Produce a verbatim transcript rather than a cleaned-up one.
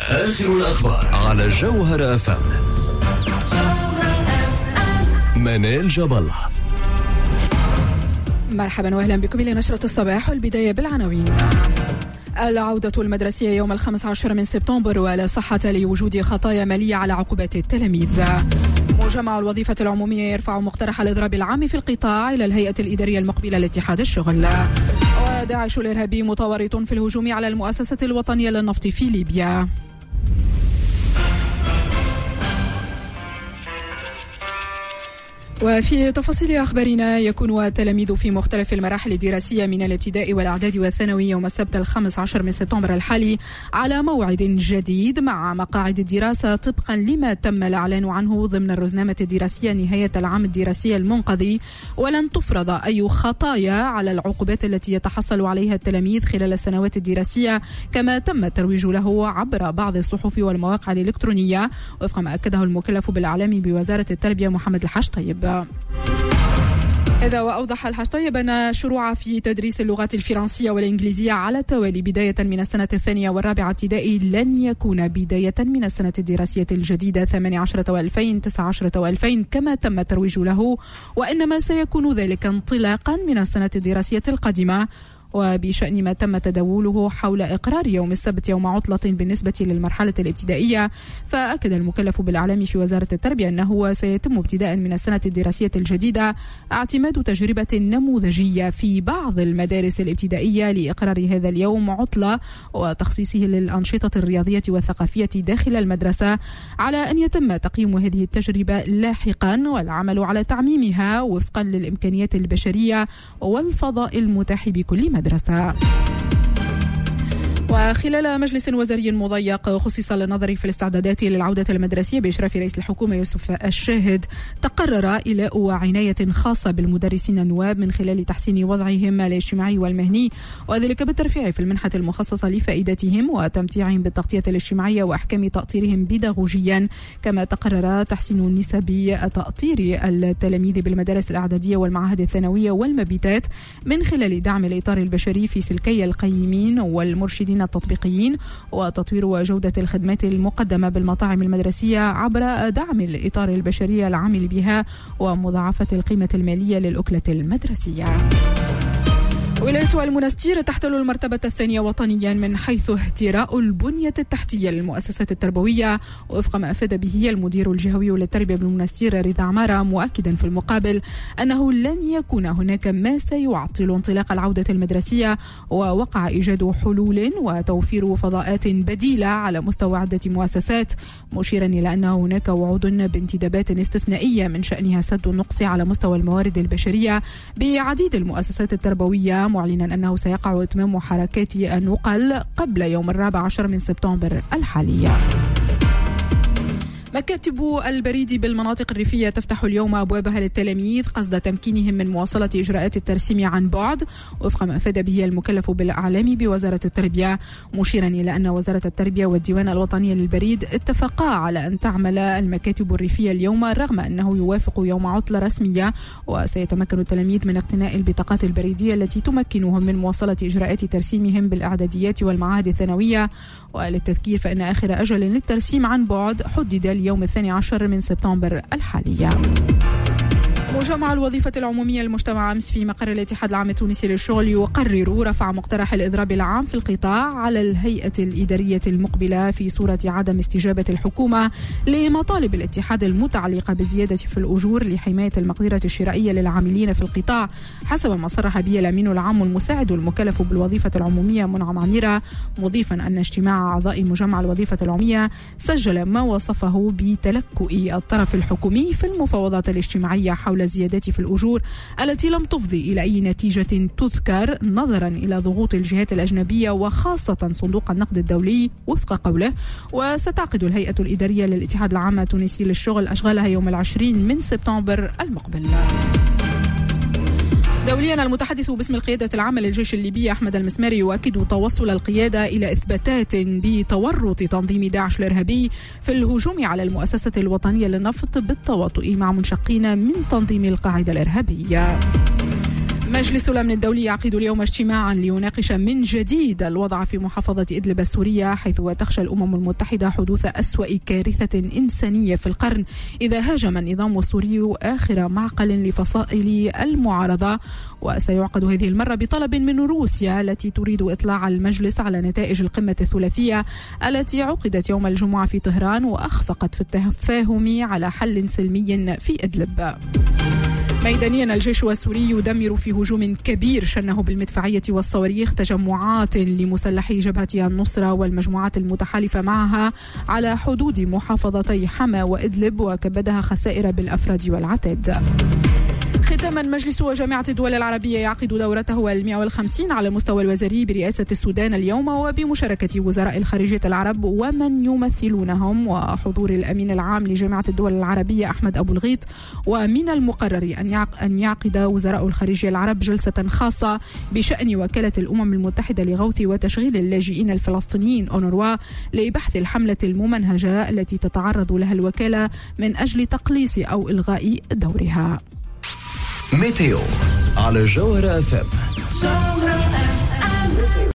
آخر الأخبار على جوهر أف أم. منال جبل. مرحبا واهلا بكم إلى نشرة الصباح، والبداية بالعناوين. العودة المدرسية يوم الخامس عشر من سبتمبر، ولا صحة لوجود خطايا مالية على عقوبات التلاميذ. مجمع الوظيفة العمومية يرفع مقترح الإضراب العام في القطاع إلى الهيئة الإدارية المقبلة لاتحاد الشغل. وداعش الإرهابي متورط في الهجوم على المؤسسة الوطنية للنفط في ليبيا. وفي تفاصيل أخبارنا، يكون التلاميذ في مختلف المراحل الدراسية من الابتدائي والإعدادي والثانوي يوم السبت الخامس عشر من سبتمبر الحالي على موعد جديد مع مقاعد الدراسة طبقا لما تم الإعلان عنه ضمن الرزنامة الدراسية نهاية العام الدراسي المنقضي، ولن تفرض أي خطايا على العقوبات التي يتحصل عليها التلاميذ خلال السنوات الدراسية، كما تم الترويج له عبر بعض الصحف والمواقع الإلكترونية وفق ما أكده المكلف بالإعلام بوزارة التربية محمد الحاج طيب. إذا وأوضح الحاج طيب أن الشروع في تدريس اللغات الفرنسية والإنجليزية على التوالي بداية من السنة الثانية والرابعة ابتدائي لن يكون بداية من السنة الدراسية الجديدة ثمانية عشر وألفين تسعة عشر وألفين كما تم الترويج له، وإنما سيكون ذلك انطلاقا من السنة الدراسية القادمة. وبشأن ما تم تداوله حول إقرار يوم السبت يوم عطلة بالنسبة للمرحلة الابتدائية، فأكد المكلف بالإعلام في وزارة التربية أنه سيتم ابتداء من السنة الدراسية الجديدة اعتماد تجربة نموذجية في بعض المدارس الابتدائية لإقرار هذا اليوم عطلة وتخصيصه للأنشطة الرياضية والثقافية داخل المدرسة، على أن يتم تقييم هذه التجربة لاحقا والعمل على تعميمها وفقا للإمكانيات البشرية والفضاء المتاح بكل مدرسة. وخلال مجلس وزاري مضيق خصص للنظر في الاستعدادات للعودة المدرسية بإشراف رئيس الحكومة يوسف الشاهد، تقرر إيلاء عناية خاصة بالمدرسين النواب من خلال تحسين وضعهم الاجتماعي والمهني، وذلك بالترفيع في المنحة المخصصة لفائدتهم وتمتيعهم بالتغطية الاجتماعية وأحكام تأطيرهم بيداغوجيا، كما تقرر تحسين نسب تأطير التلاميذ بالمدارس الإعدادية والمعاهد الثانوية والمبيتات من خلال دعم الإطار البشري في سلكي القيمين والمرشدين التطبيقيين، وتطوير وجودة الخدمات المقدمة بالمطاعم المدرسية عبر دعم الإطار البشري العامل بها ومضاعفة القيمة المالية للأكلة المدرسية. ولاية المنستير تحتل المرتبة الثانية وطنيا من حيث اهتراء البنية التحتية للمؤسسات التربوية وفق ما أفاد به المدير الجهوي للتربية بالمنستير رضا عمارة، مؤكدا في المقابل أنه لن يكون هناك ما سيعطل انطلاق العودة المدرسية، ووقع إيجاد حلول وتوفير فضاءات بديلة على مستوى عدة مؤسسات، مشيرا إلى أن هناك وعود بانتدابات استثنائية من شأنها سد النقص على مستوى الموارد البشرية بعديد المؤسسات التربوية، معلنا أنه سيقع إتمام حركات النقل قبل يوم الرابع عشر من سبتمبر الحالية. مكاتب البريد بالمناطق الريفية تفتح اليوم أبوابها للتلاميذ قصد تمكينهم من مواصلة إجراءات الترسيم عن بعد وفق ما أفاد به المكلف بالإعلام بوزارة التربية، مشيرا إلى أن وزارة التربية والديوان الوطني للبريد اتفقا على أن تعمل المكاتب الريفية اليوم رغم أنه يوافق يوم عطلة رسمية، وسيتمكن التلاميذ من اقتناء البطاقات البريدية التي تمكنهم من مواصلة إجراءات ترسيمهم بالإعداديات والمعاهد الثانوية. وللتذكير فإن آخر أجل للترسيم عن بعد حدد اليوم الثاني عشر من سبتمبر الحالية. مجمع الوظيفة العمومية المجتمع أمس في مقر الاتحاد العام التونسي للشغل يقرر رفع مقترح الإضراب العام في القطاع على الهيئة الإدارية المقبلة في صورة عدم استجابة الحكومة لمطالب الاتحاد المتعلقة بالزيادة في الأجور لحماية المقدرة الشرائية للعاملين في القطاع، حسب ما صرح به الأمين العام المساعد المكلف بالوظيفة العمومية منعم عميرة، مضيفا أن اجتماع أعضاء مجمع الوظيفة العمومية سجل ما وصفه بتلكؤ الطرف الحكومي في المفاوضات الاجتماعية حول الزيادات في الأجور التي لم تفضي إلى أي نتيجة تذكر نظرا إلى ضغوط الجهات الأجنبية وخاصة صندوق النقد الدولي وفق قوله. وستعقد الهيئة الإدارية للاتحاد العام التونسي للشغل أشغالها يوم العشرين من سبتمبر المقبل. دوليا، المتحدث باسم القيادة العامة للجيش الليبي أحمد المسماري يؤكد توصل القيادة إلى إثباتات بتورط تنظيم داعش الإرهابي في الهجوم على المؤسسة الوطنية للنفط بالتواطؤ مع منشقين من تنظيم القاعدة الإرهابية. مجلس الأمن الدولي يعقد اليوم اجتماعا ليناقش من جديد الوضع في محافظة إدلب السورية، حيث تخشى الأمم المتحدة حدوث أسوأ كارثة إنسانية في القرن إذا هاجم النظام السوري آخر معقل لفصائل المعارضة. وسيعقد هذه المرة بطلب من روسيا التي تريد إطلاع المجلس على نتائج القمة الثلاثية التي عقدت يوم الجمعة في طهران وأخفقت في التفاهم على حل سلمي في إدلب. ميدانيا الجيش السوري يدمر في هجوم كبير شنه بالمدفعية والصواريخ تجمعات لمسلحي جبهة النصرة والمجموعات المتحالفة معها على حدود محافظتي حما وإدلب، وكبدها خسائر بالأفراد والعتاد. ختاما، مجلس جامعة الدول العربية يعقد دورته المئة والخمسين على المستوى الوزاري برئاسة السودان اليوم، وبمشاركة وزراء الخارجية العرب ومن يمثلونهم وحضور الأمين العام لجامعة الدول العربية أحمد أبو الغيط. ومن المقرر أن يعقد وزراء الخارجية العرب جلسة خاصة بشأن وكالة الأمم المتحدة لغوث وتشغيل اللاجئين الفلسطينيين أونروا لبحث الحملة الممنهجة التي تتعرض لها الوكالة من أجل تقليص أو إلغاء دورها. ميتيو على جوهرة أف أم.